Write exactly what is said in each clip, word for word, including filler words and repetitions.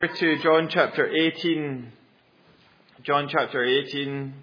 To John chapter eighteen. John chapter eighteen.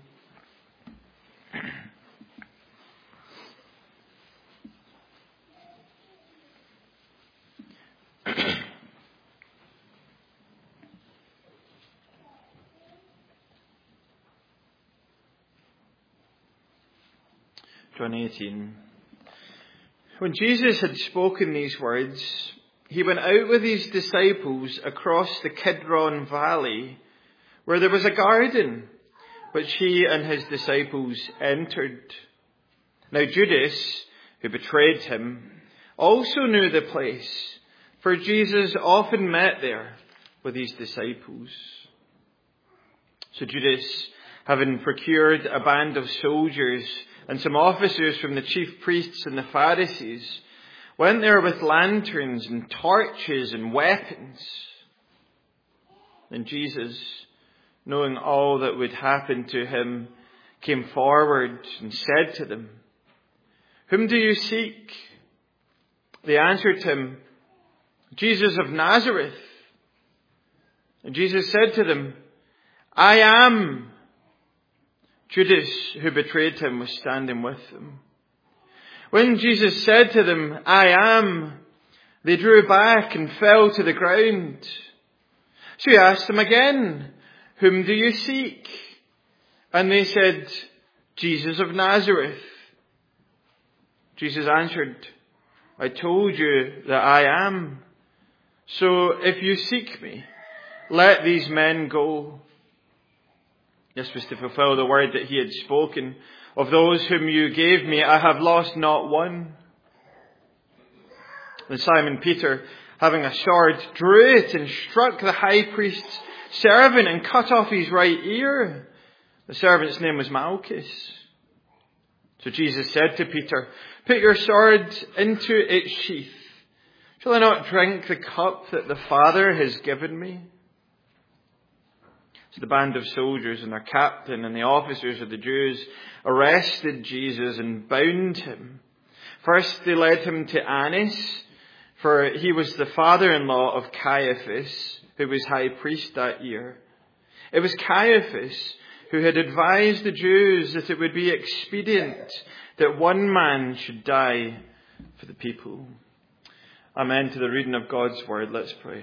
John eighteen. When Jesus had spoken these words, he went out with his disciples across the Kidron Valley, where there was a garden, which he and his disciples entered. Now Judas, who betrayed him, also knew the place, for Jesus often met there with his disciples. So Judas, having procured a band of soldiers and some officers from the chief priests and the Pharisees, went there with lanterns and torches and weapons. Then Jesus, knowing all that would happen to him, came forward and said to them, "Whom do you seek?" They answered him, "Jesus of Nazareth." And Jesus said to them, "I am." Judas, who betrayed him, was standing with them. When Jesus said to them, "I am," they drew back and fell to the ground. So he asked them again, "Whom do you seek?" And they said, "Jesus of Nazareth." Jesus answered, "I told you that I am. So if you seek me, let these men go." This was to fulfill the word that he had spoken. "Of those whom you gave me, I have lost not one." Then Simon Peter, having a sword, drew it and struck the high priest's servant and cut off his right ear. The servant's name was Malchus. So Jesus said to Peter, "Put your sword into its sheath. Shall I not drink the cup that the Father has given me?" So the band of soldiers and their captain and the officers of the Jews arrested Jesus and bound him. First they led him to Annas, for he was the father-in-law of Caiaphas, who was high priest that year. It was Caiaphas who had advised the Jews that it would be expedient that one man should die for the people. Amen to the reading of God's word. Let's pray.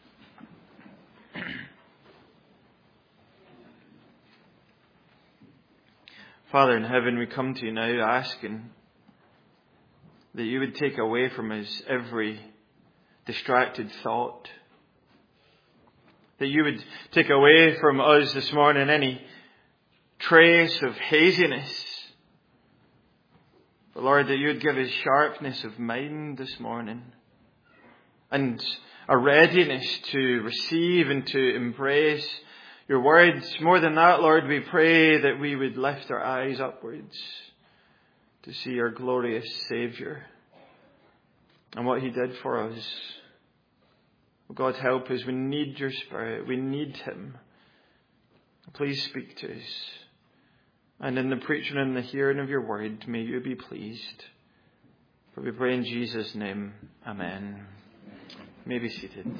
Father in heaven, we come to you now asking that you would take away from us every distracted thought. That you would take away from us this morning any trace of haziness. But Lord, that you would give us sharpness of mind this morning and a readiness to receive and to embrace your words. More than that, Lord, we pray that we would lift our eyes upwards to see our glorious Saviour and what he did for us. Oh God, help us. We need your Spirit. We need him. Please speak to us. And in the preaching and the hearing of your word, may you be pleased. For we pray in Jesus' name. Amen. You may be seated.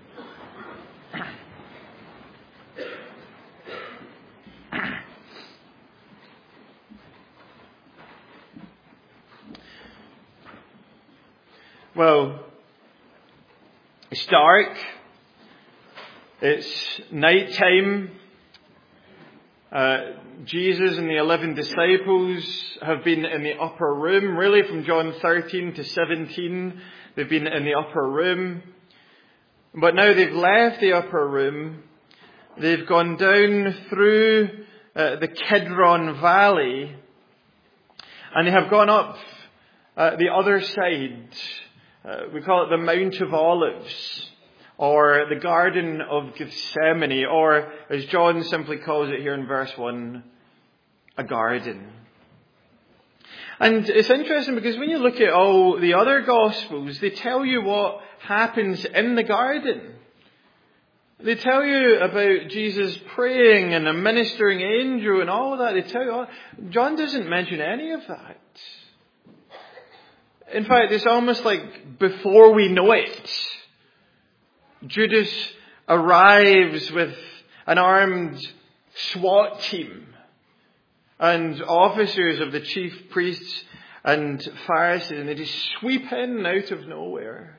Well, it's dark. It's night time. Uh, Jesus and the eleven disciples have been in the upper room. Really, from John thirteen to seventeen, they've been in the upper room. But now they've left the upper room. They've gone down through uh, the Kidron Valley, and they have gone up uh, the other side. Uh, we call it the Mount of Olives, or the Garden of Gethsemane, or as John simply calls it here in verse one, a garden. And it's interesting because when you look at all the other Gospels, they tell you what happens in the garden. They tell you about Jesus praying and a ministering angel and all of that. They tell you all. John doesn't mention any of that. In fact, it's almost like before we know it, Judas arrives with an armed SWAT team and officers of the chief priests and Pharisees, and they just sweep in out of nowhere.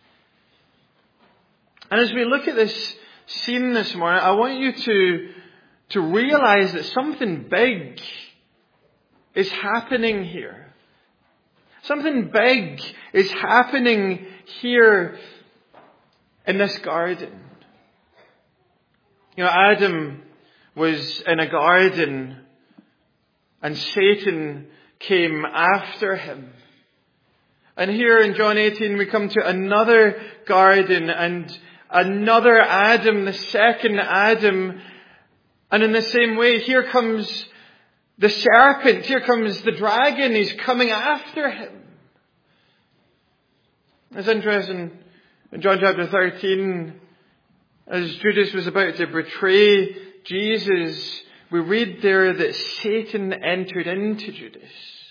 And as we look at this scene this morning, I want you to, to realize that something big is happening here. Something big is happening here in this garden. You know, Adam was in a garden and Satan came after him. And here in John eighteen we come to another garden and another Adam, the second Adam. And in the same way, here comes the serpent, here comes the dragon, he's coming after him. It's interesting, in John chapter thirteen, as Judas was about to betray Jesus, we read there that Satan entered into Judas.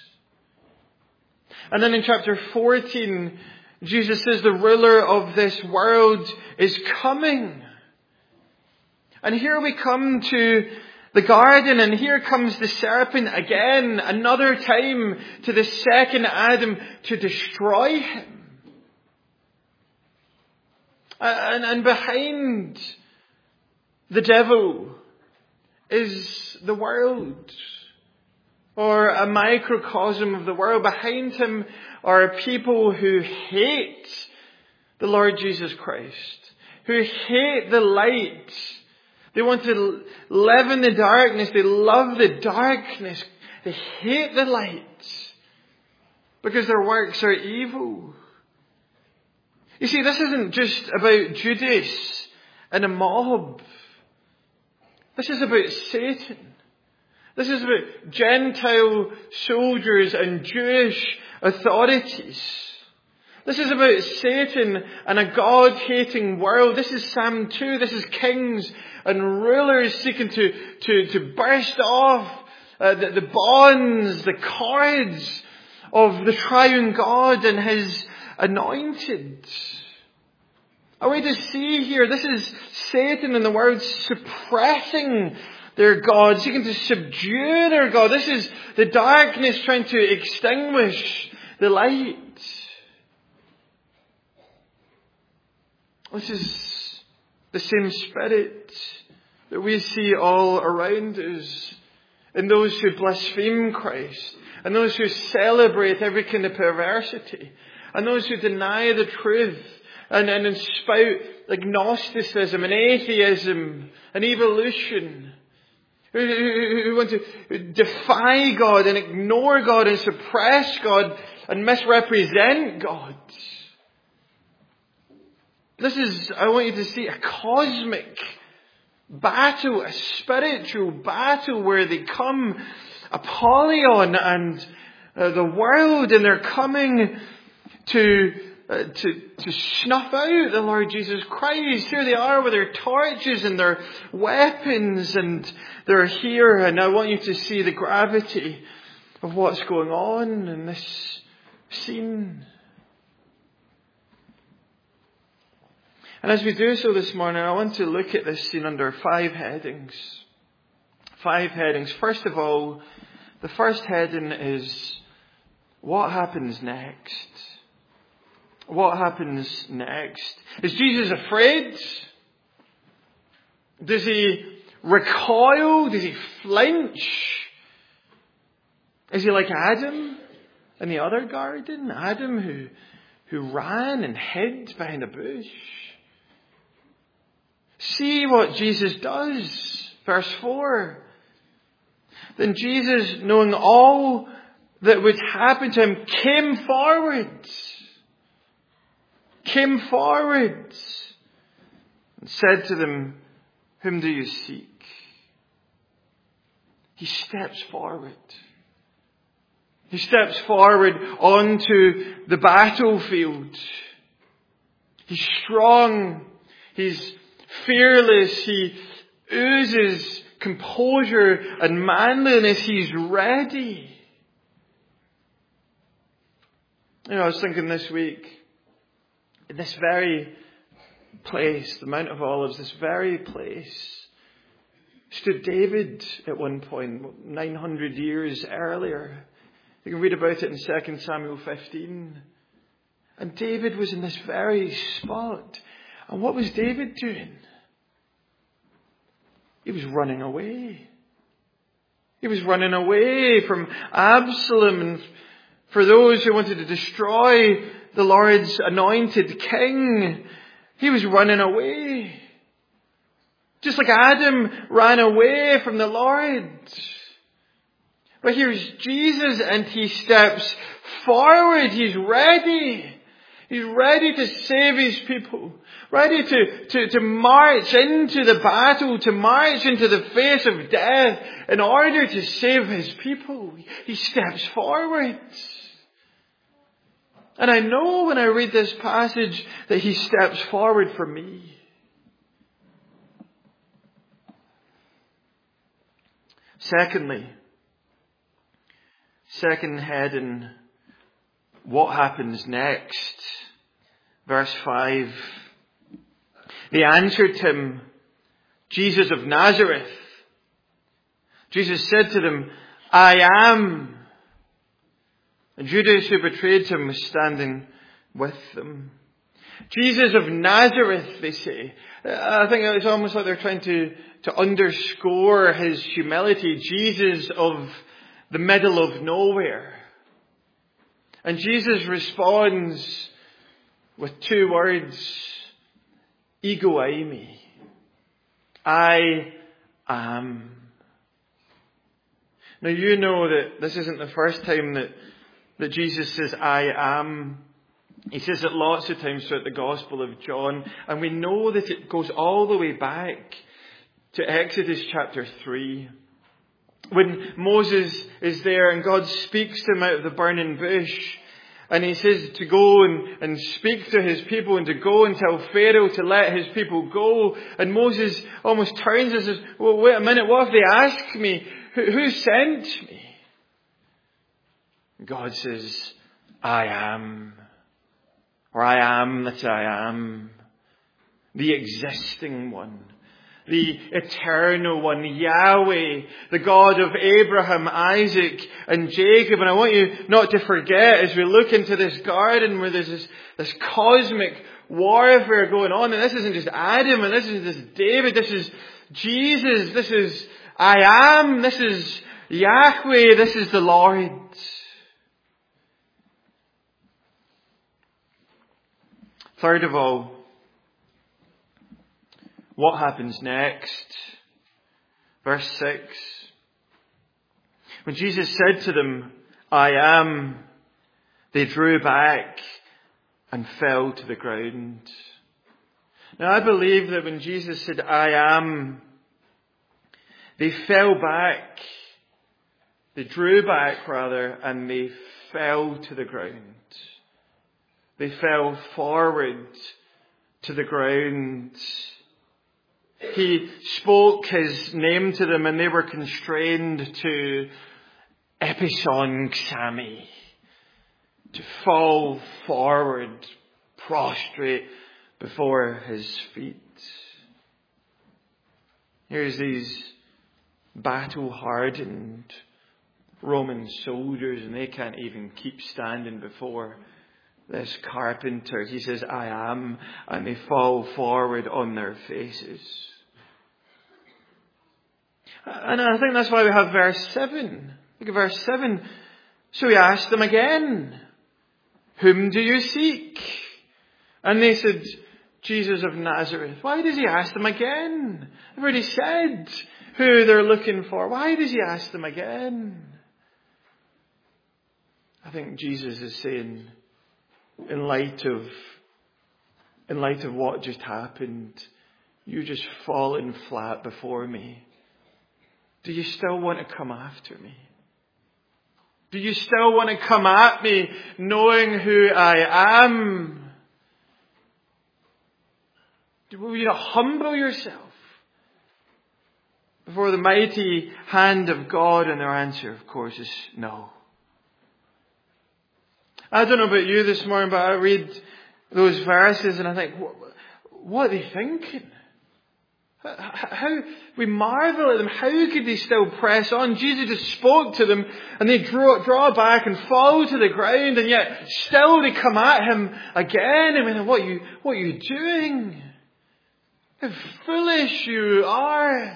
And then in chapter fourteen, Jesus says the ruler of this world is coming. And here we come to the garden, and here comes the serpent again, another time to the second Adam to destroy him. And, and behind the devil is the world, or a microcosm of the world. Behind him are people who hate the Lord Jesus Christ, who hate the light. They want to live in the darkness. They love the darkness. They hate the light because their works are evil. You see, this isn't just about Judas and a mob. This is about Satan. This is about Gentile soldiers and Jewish authorities. This is about Satan and a God-hating world. This is Psalm two. This is kings and rulers seeking to, to, to burst off uh, the, the bonds, the cords of the triune God and His anointed. Are we to see here, this is Satan and the world suppressing their God, seeking to subdue their God. This is the darkness trying to extinguish the light. This is the same spirit that we see all around us in those who blaspheme Christ, and those who celebrate every kind of perversity, and those who deny the truth and, and spout agnosticism and atheism and evolution, who, who, who want to defy God and ignore God and suppress God and misrepresent God. This is, I want you to see, a cosmic battle, a spiritual battle where they come, Apollyon and uh, the world, and they're coming to, uh, to, to snuff out the Lord Jesus Christ. Here they are with their torches and their weapons, and they're here, and I want you to see the gravity of what's going on in this scene. And as we do so this morning, I want to look at this scene under five headings. Five headings. First of all, the first heading is, what happens next? What happens next? Is Jesus afraid? Does he recoil? Does he flinch? Is he like Adam in the other garden? Adam who, who ran and hid behind a bush? See what Jesus does. Verse four. Then Jesus, knowing all that would happen to him, came forward. Came forward. And said to them, whom do you seek? He steps forward. He steps forward onto the battlefield. He's strong. He's fearless. He oozes composure and manliness. He's ready. You know, I was thinking this week, in this very place, the Mount of Olives, this very place, stood David at one point, nine hundred years earlier. You can read about it in Second Samuel fifteen. And David was in this very spot. And what was David doing? He was running away. He was running away from Absalom and for those who wanted to destroy the Lord's anointed king. He was running away. Just like Adam ran away from the Lord. But here's Jesus and he steps forward. He's ready. He's ready to save his people. Ready to, to, to march into the battle, to march into the face of death in order to save his people. He steps forward. And I know when I read this passage that he steps forward for me. Secondly, second heading, what happens next? Verse five. They answered him, Jesus of Nazareth. Jesus said to them, I am. And Judas, who betrayed him, was standing with them. Jesus of Nazareth, they say. I think it's almost like they're trying to, to underscore his humility. Jesus of the middle of nowhere. And Jesus responds with two words, ego eimi. I am. Now you know that this isn't the first time that, that Jesus says, I am. He says it lots of times throughout the Gospel of John. And we know that it goes all the way back to Exodus chapter three. When Moses is there and God speaks to him out of the burning bush. And he says to go and, and speak to his people and to go and tell Pharaoh to let his people go. And Moses almost turns and says, well, wait a minute, what if they ask me, who, who sent me? God says, I am. Or I am that I am. The existing one. The eternal one, Yahweh, the God of Abraham, Isaac, and Jacob. And I want you not to forget as we look into this garden where there's this, this cosmic warfare going on. And this isn't just Adam, and this isn't just David. This is Jesus. This is I am. This is Yahweh. This is the Lord. Third of all, what happens next? Verse six. When Jesus said to them, I am, they drew back and fell to the ground. Now I believe that when Jesus said, I am, they fell back, they drew back rather, and they fell to the ground. They fell forward to the ground. He spoke his name to them and they were constrained to epison xami, to fall forward, prostrate before his feet. Here's these battle-hardened Roman soldiers and they can't even keep standing before this carpenter. He says, I am, and they fall forward on their faces. And I think that's why we have verse seven. Look at verse seven. So he asked them again, whom do you seek? And they said, Jesus of Nazareth. Why does he ask them again? I've already said who they're looking for. Why does he ask them again? I think Jesus is saying, in light of, in light of what just happened, you just fallen flat before me. Do you still want to come after me? Do you still want to come at me knowing who I am? Will you not humble yourself before the mighty hand of God? And their answer, of course, is no. I don't know about you this morning, but I read those verses and I think, what are they thinking? How we marvel at them. How could they still press on? Jesus just spoke to them and they draw, draw back and fall to the ground, and yet still they come at him again. I mean, what are you, what are you doing? How foolish you are.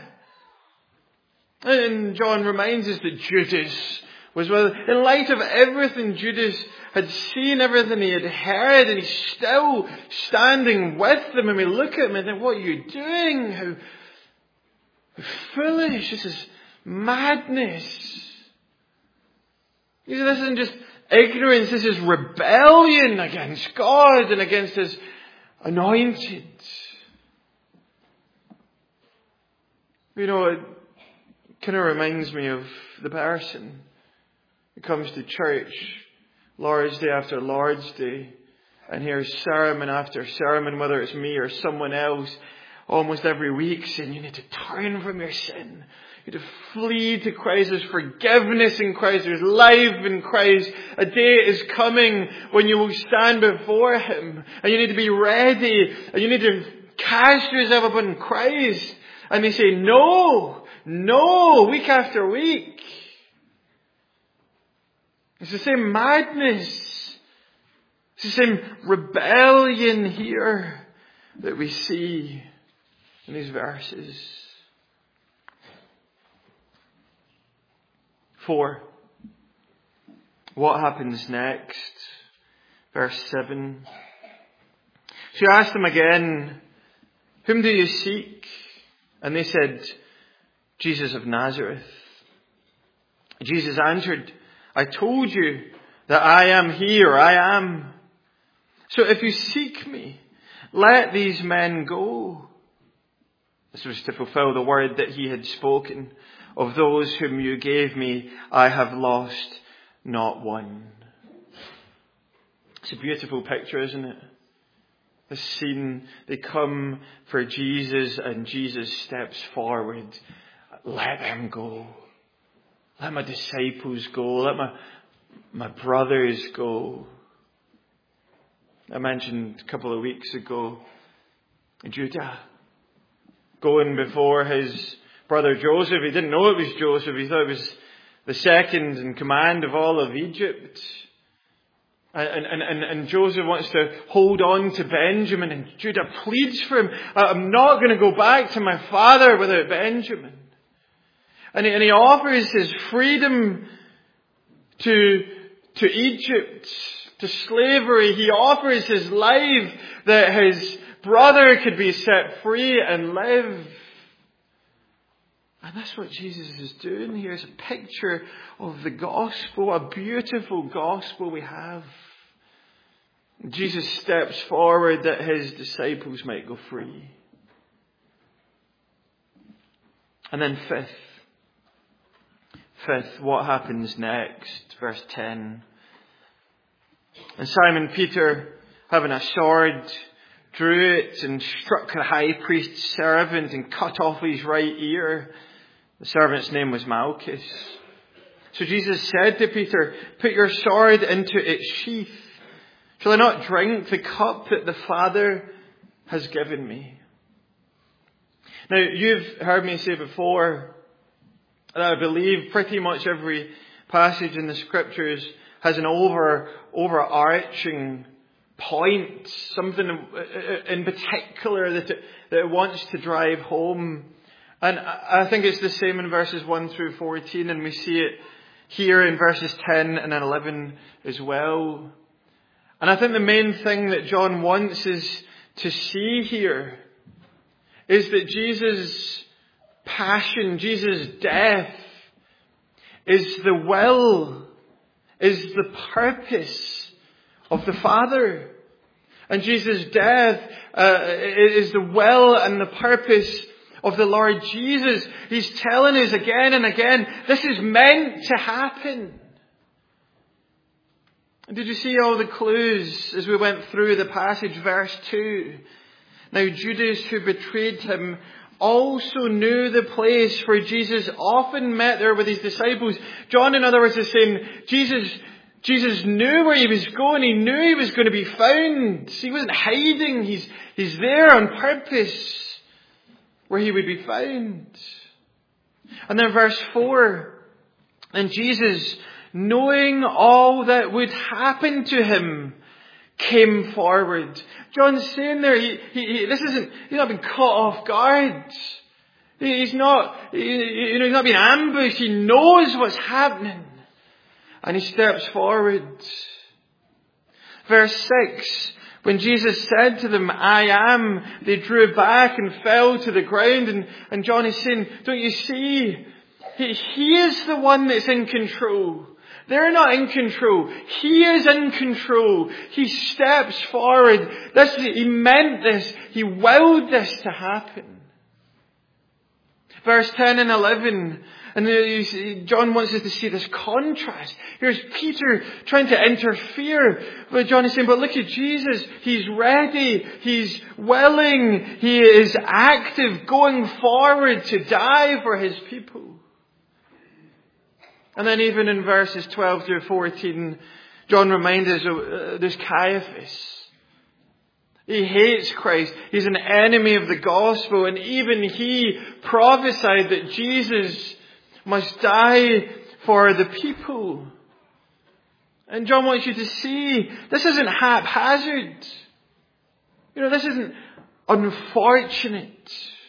And John reminds us that Judas was with, in light of everything Judas had seen, everything he had heard, and he's still standing with them. And we look at him and think, what are you doing? How, how foolish. This is madness. You see, this isn't just ignorance. This is rebellion against God and against His anointed. You know, it kind of reminds me of the person who comes to church Lord's Day after Lord's Day and hears sermon after sermon, whether it's me or someone else, almost every week, saying you need to turn from your sin. You need to flee to Christ. There's forgiveness in Christ. There's life in Christ. A day is coming when you will stand before Him, and you need to be ready, and you need to cast yourself upon Christ. And they say, no, no, week after week. It's the same madness. It's the same rebellion here that we see in these verses. Four. What happens next? Verse seven. She asked them again, whom do you seek? And they said, Jesus of Nazareth. Jesus answered, I told you that I am he, or I am. So if you seek me, let these men go. This was to fulfill the word that he had spoken. Of those whom you gave me, I have lost not one. It's a beautiful picture, isn't it? The scene, they come for Jesus and Jesus steps forward. Let them go. Let my disciples go. Let my, my brothers go. I mentioned a couple of weeks ago, Judah going before his brother Joseph. He didn't know it was Joseph. He thought it was the second in command of all of Egypt. And, and, and, and Joseph wants to hold on to Benjamin, and Judah pleads for him. I'm not going to go back to my father without Benjamin. And he, and he offers his freedom to, to Egypt, to slavery. He offers his life that his brother could be set free and live. And that's what Jesus is doing here. It's a picture of the gospel, a beautiful gospel we have. Jesus steps forward that his disciples might go free. And then fifth. Fifth, what happens next? Verse ten. And Simon Peter, having a sword, drew it and struck the high priest's servant and cut off his right ear. The servant's name was Malchus. So Jesus said to Peter, put your sword into its sheath. Shall I not drink the cup that the Father has given me? Now, you've heard me say before that I believe pretty much every passage in the Scriptures has an over overarching point, something in particular that it, that it wants to drive home. And I think it's the same in verses one through fourteen, and we see it here in verses ten and eleven as well. And I think the main thing that John wants us to see here is that Jesus' passion, Jesus' death, is the will, is the purpose of the Father. And Jesus' death uh, is the will and the purpose of the Lord Jesus. He's telling us again and again, this is meant to happen. Did you see all the clues as we went through the passage? Verse two. Now Judas, who betrayed him, also knew the place, for Jesus often met there with his disciples. John, in other words, is saying, Jesus, Jesus knew where he was going. He knew he was going to be found. He wasn't hiding. He's, he's there on purpose where he would be found. And then verse four, and Jesus, knowing all that would happen to him, came forward. John's saying there, he, he, he, this isn't, he's not been caught off guard. He, he's not, he, you know, he's not been ambushed. He knows what's happening. And he steps forward. Verse six, when Jesus said to them, I am, they drew back and fell to the ground. And, and John is saying, don't you see? He, he is the one that's in control. They're not in control. He is in control. He steps forward. This, he meant this. He willed this to happen. Verse ten and eleven. And John wants us to see this contrast. Here's Peter trying to interfere. But John is saying, but look at Jesus. He's ready. He's willing. He is active, going forward to die for his people. And then even in verses twelve through fourteen, John reminds us of uh, there's Caiaphas. He hates Christ. He's an enemy of the gospel. And even he prophesied that Jesus must die for the people. And John wants you to see, this isn't haphazard. You know, this isn't unfortunate.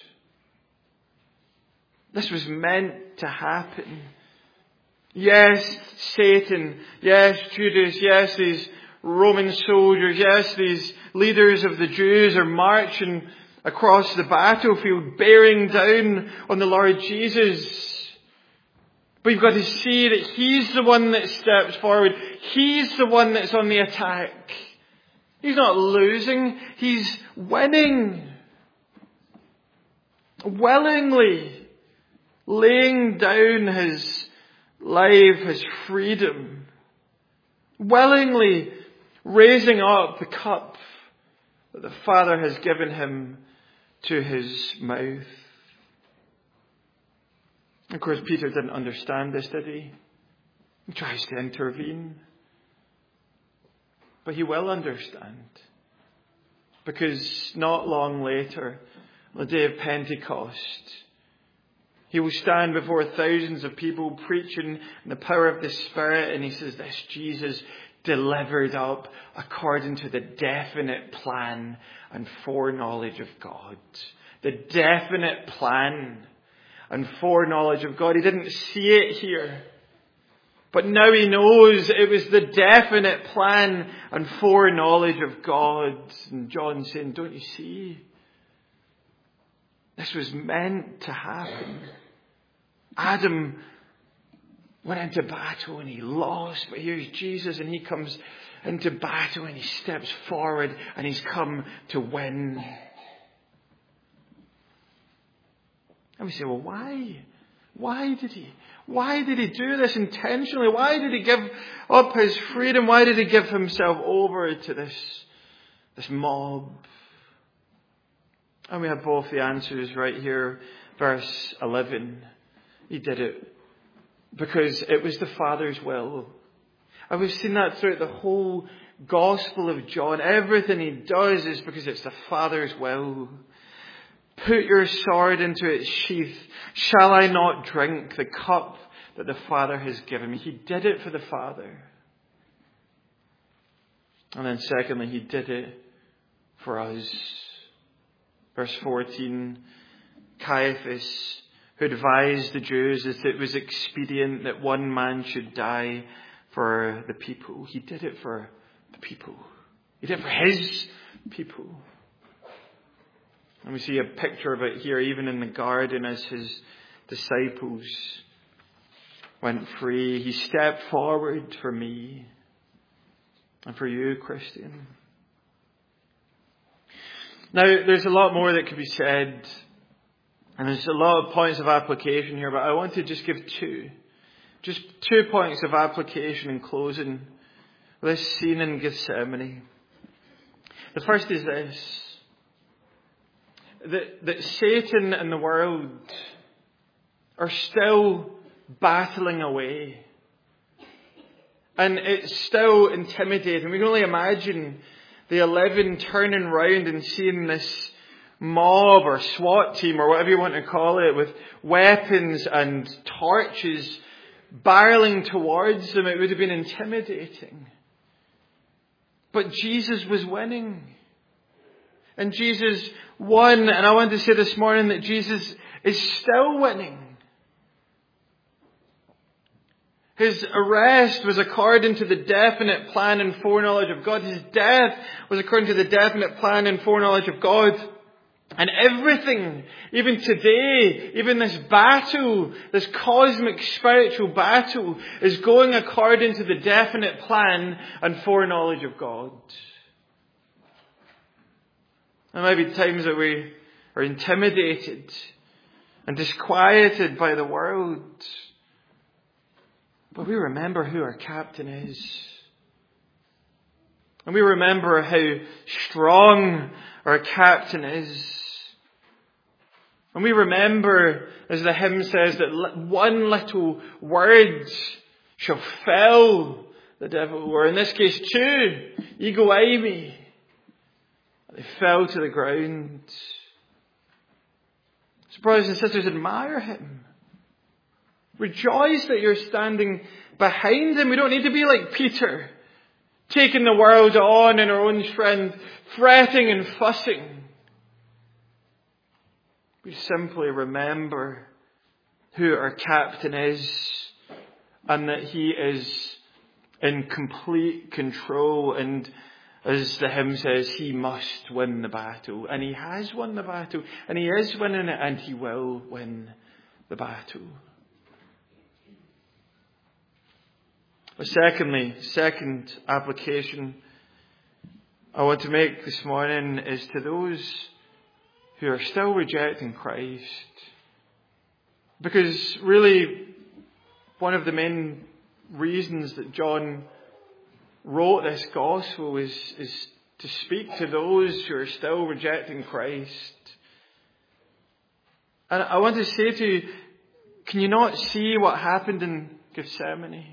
This was meant to happen. Yes, Satan. Yes, Judas. Yes, these Roman soldiers. Yes, these leaders of the Jews are marching across the battlefield, bearing down on the Lord Jesus. But you've got to see that he's the one that steps forward. He's the one that's on the attack. He's not losing. He's winning. Willingly laying down his life, his freedom. Willingly raising up the cup that the Father has given him to his mouth. Of course, Peter didn't understand this, did he? He tries to intervene. But he will understand. Because not long later, on the day of Pentecost, he will stand before thousands of people preaching in the power of the Spirit, and he says, this Jesus delivered up according to the definite plan and foreknowledge of God. The definite plan and foreknowledge of God. He didn't see it here. But now he knows it was the definite plan and foreknowledge of God. And John's saying, don't you see? This was meant to happen. Adam went into battle and he lost. But here's Jesus and he comes into battle and he steps forward and he's come to win. And we say, well, why? Why did he? Why did he do this intentionally? Why did he give up his freedom? Why did he give himself over to this, this mob? And we have both the answers right here. Verse eleven. He did it because it was the Father's will. And we've seen that throughout the whole Gospel of John. Everything he does is because it's the Father's will. Put your sword into its sheath. Shall I not drink the cup that the Father has given me? He did it for the Father. And then secondly, he did it for us. Verse fourteen, Caiaphas, who advised the Jews that it was expedient that one man should die for the people. He did it for the people. He did it for his people. And we see a picture of it here, even in the garden, as his disciples went free. He stepped forward for me and for you, Christian. Now, there's a lot more that could be said, and there's a lot of points of application here, but I want to just give two. Just two points of application in closing this scene in Gethsemane. The first is this. That, that Satan and the world are still battling away. And it's still intimidating. We can only imagine the eleven turning round and seeing this mob or SWAT team or whatever you want to call it with weapons and torches barreling towards them. It would have been intimidating. But Jesus was winning. And Jesus won. And I want to say this morning that Jesus is still winning. His arrest was according to the definite plan and foreknowledge of God. His death was according to the definite plan and foreknowledge of God. And everything, even today, even this battle, this cosmic spiritual battle, is going according to the definite plan and foreknowledge of God. There might be times that we are intimidated and disquieted by the world. But we remember who our captain is. And we remember how strong our captain is. And we remember, as the hymn says, that one little word shall fell the devil. Or in this case, two. Ego eimi. They fell to the ground. So brothers and sisters, admire him. Rejoice that you're standing behind him. We don't need to be like Peter, taking the world on in our own strength, fretting and fussing. We simply remember who our captain is and that he is in complete control. And as the hymn says, he must win the battle. And he has won the battle. And he is winning it, and he will win the battle. But secondly, second application I want to make this morning is to those who are still rejecting Christ. Because really, one of the main reasons that John wrote this gospel is, is to speak to those who are still rejecting Christ. And I want to say to you, can you not see what happened in Gethsemane?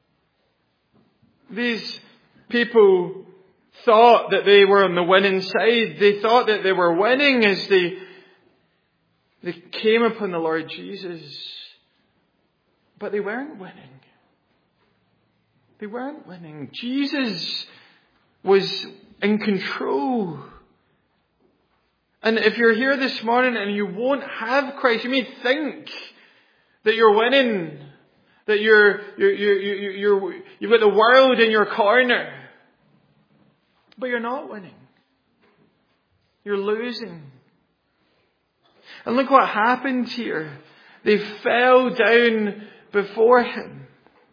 These people thought that they were on the winning side. They thought that they were winning as they, they came upon the Lord Jesus. But they weren't winning. They weren't winning. Jesus was in control. And if you're here this morning and you won't have Christ, you may think that you're winning. That you're, you're, you're, you're, you're, you've got the world in your corner. But you're not winning. You're losing. And look what happened here. They fell down before him.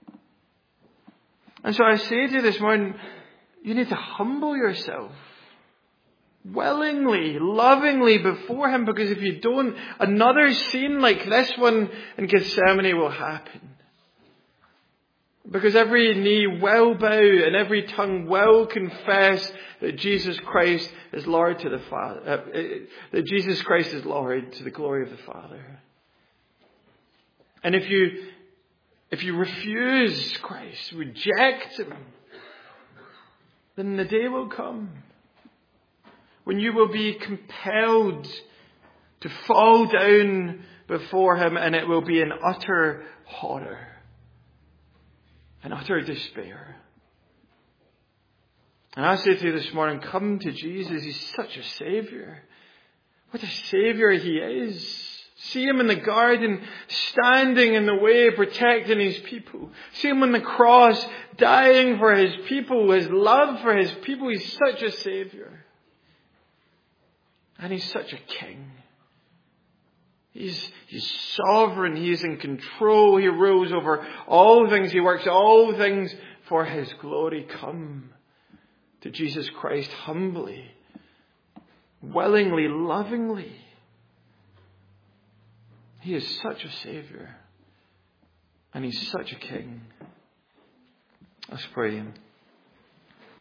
And so I say to you this morning, you need to humble yourself. Willingly, lovingly before him. Because if you don't, another scene like this one in Gethsemane will happen. Because every knee will bow and every tongue will confess that Jesus Christ is Lord to the Father. Uh, that Jesus Christ is Lord to the glory of the Father. And if you, if you refuse Christ, reject him, then the day will come when you will be compelled to fall down before him, and it will be in utter horror. And utter despair. And I say to you this morning, come to Jesus. He's such a Saviour. What a Saviour he is. See him in the garden, standing in the way, protecting his people. See him on the cross, dying for his people, his love for his people. He's such a Saviour. And he's such a King. He's, he's sovereign. He is in control. He rules over all things. He works all things for his glory. Come to Jesus Christ humbly, willingly, lovingly. He is such a Saviour. And he's such a King. Let's pray.